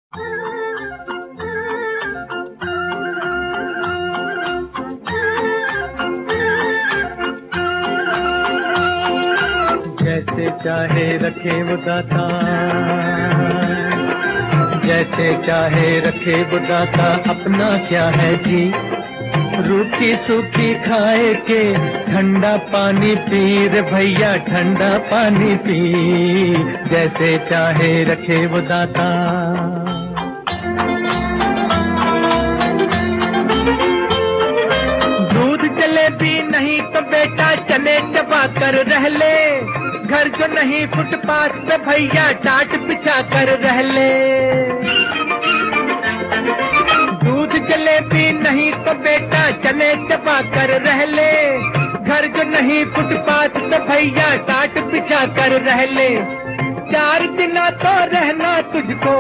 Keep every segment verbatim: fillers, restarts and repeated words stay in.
जैसे चाहे रखे वो दाता, जैसे चाहे रखे वो दाता, अपना क्या है जी। रूखी सूखी खाए के ठंडा पानी पी रे भैया, ठंडा पानी पी। जैसे चाहे रखे वो दाता। दूध जलेबी नहीं तो बेटा चने चबा कर रह ले। घर जो नहीं फुटपाथ पे भैया टाट बिछा कर रह ले। दूध जलेबी नहीं तो बेटा चने चबा कर रह ले। घर जो नहीं फुटपाथ पे भैया टाट बिछा कर रह ले। चार दिन तो रहना तुझको,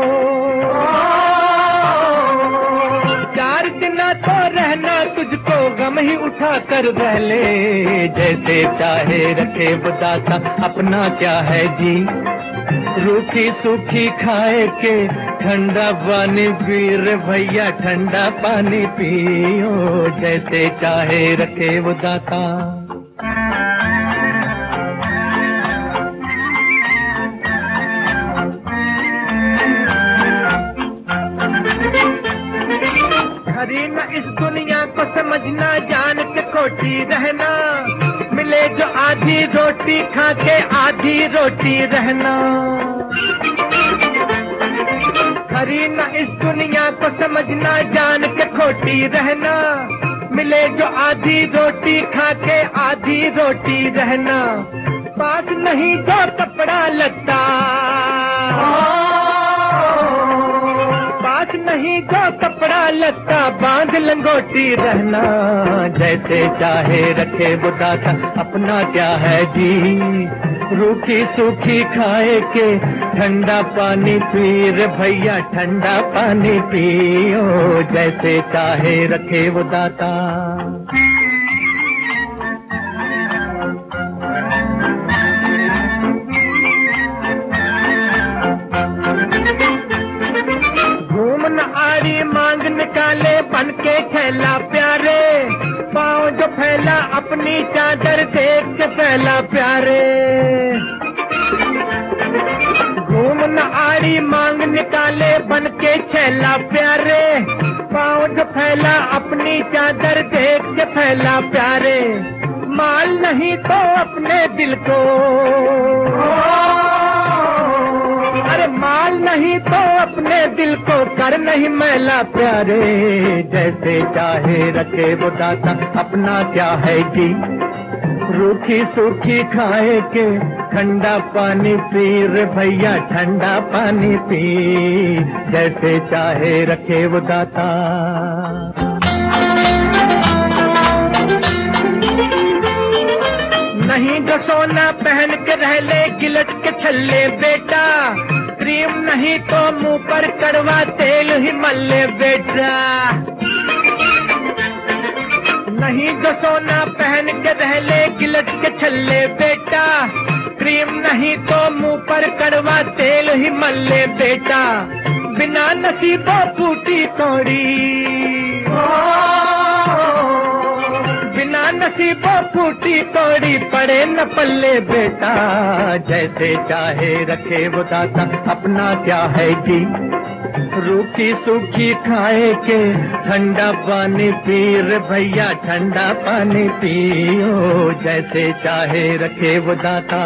चार दिन तो रहना तुझको, गम ही उठा कर रह ले। जैसे चाहे रखे वो दाता, अपना क्या है जी। रूखी सूखी खाए के ठंडा पानी पी रे भैया, ठंडा पानी पियो। जैसे चाहे रखे वो दाता। खरी न इस दुनिया को समझना, जान के खोटी रहना। मिले जो आधी रोटी खा के आधी रोटी रहना। खरी न इस दुनिया को समझना, जान के खोटी रहना। मिले जो आधी रोटी खा के आधी रोटी रहना। पास नहीं तो कपड़ा लगता, पास नहीं तो कपड़ा लगता, बांध लंगोटी रहना। जैसे चाहे रखे वो दाता, अपना क्या है जी। रूखी सूखी खाए के ठंडा पानी पी रे भैया, ठंडा पानी पियो। जैसे चाहे रखे वो दाता। आड़ी मांग निकाले बन के थैला प्यारे। पाँव जो फैला अपनी चादर देख के फैला प्यारे। घूम न आड़ी मांग निकाले बन के थैला प्यारे। पाँव जो फैला अपनी चादर देख के फैला प्यारे। माल नहीं तो अपने दिल को, अरे माल नहीं तो अपने दिल को कर नहीं मैला प्यारे। जैसे चाहे रखे वो दाता, अपना क्या है जी। रूखी सूखी खाए के ठंडा पानी पी रे भैया, ठंडा पानी पी। जैसे चाहे रखे वो दाता। नहीं जो सोना पहन के रह ले गिलट के छल्ले बेटा। क्रीम नहीं तो मुंह पर कड़वा तेल ही मल्ले बेटा। नहीं जो सोना पहन के रह ले गिलट के छल्ले बेटा। क्रीम नहीं तो मुंह पर कड़वा तेल ही मल्ले बेटा। बिना नसीबों फूटी कौड़ी, बिना नसीबों फूटी कौड़ी, पड़े न पल्ले बेटा। जैसे चाहे रखे वो दाता, अपना क्या है जी। रूखी सूखी खाए के ठंडा पानी पी रे भैया, ठंडा पानी पियो। जैसे चाहे रखे वो दाता।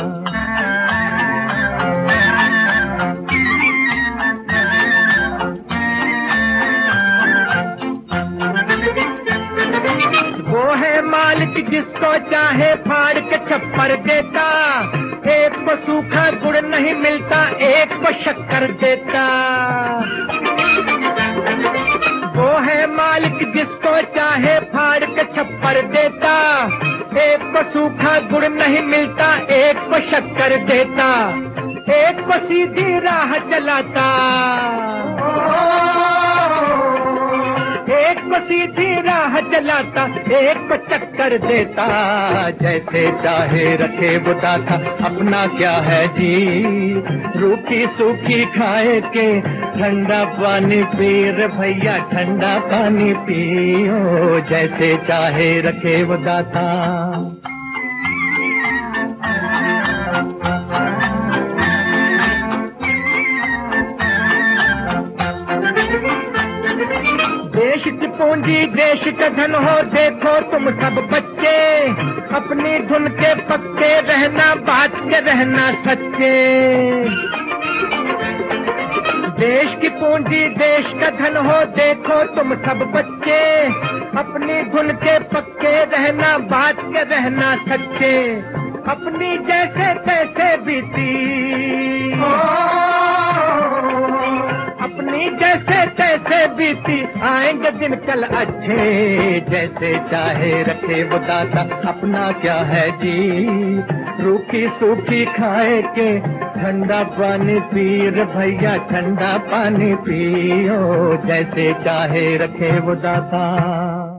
वो है मालिक जिसको चाहे फाड़ के छप्पर देता। एक को सूखा गुड़ नहीं मिलता, एक को शक्कर देता। वो है मालिक जिसको चाहे फाड़ के छप्पर देता। एक को सूखा गुड़ नहीं मिलता, एक को शक्कर देता। एक को सीधी राह चलाता, एक को को सीधी राह चलाता, एक को चक्कर देता, जैसे चाहे रखे वो दाता, अपना क्या है जी। रूखी सूखी खाए के ठंडा पानी पी रे भैया, ठंडा पानी पियो, जैसे चाहे रखे वो दाता। देश की पूंजी देश का धन हो, देखो तुम सब बच्चे, अपनी धुन के पक्के रहना, बात के रहना सच्चे। देश की पूंजी देश का धन हो, देखो तुम सब बच्चे, अपनी धुन के पक्के रहना, बात के रहना सच्चे। अपनी जैसे तैसे बीती, अपनी जैसे तैसे बीती, आएंगे दिन कल अच्छे, जैसे चाहे रखे वो दाता, अपना क्या है जी। रूखी सूखी खाए के ठंडा पानी पी रे भैया, ठंडा पानी पियो, जैसे चाहे रखे वो दाता।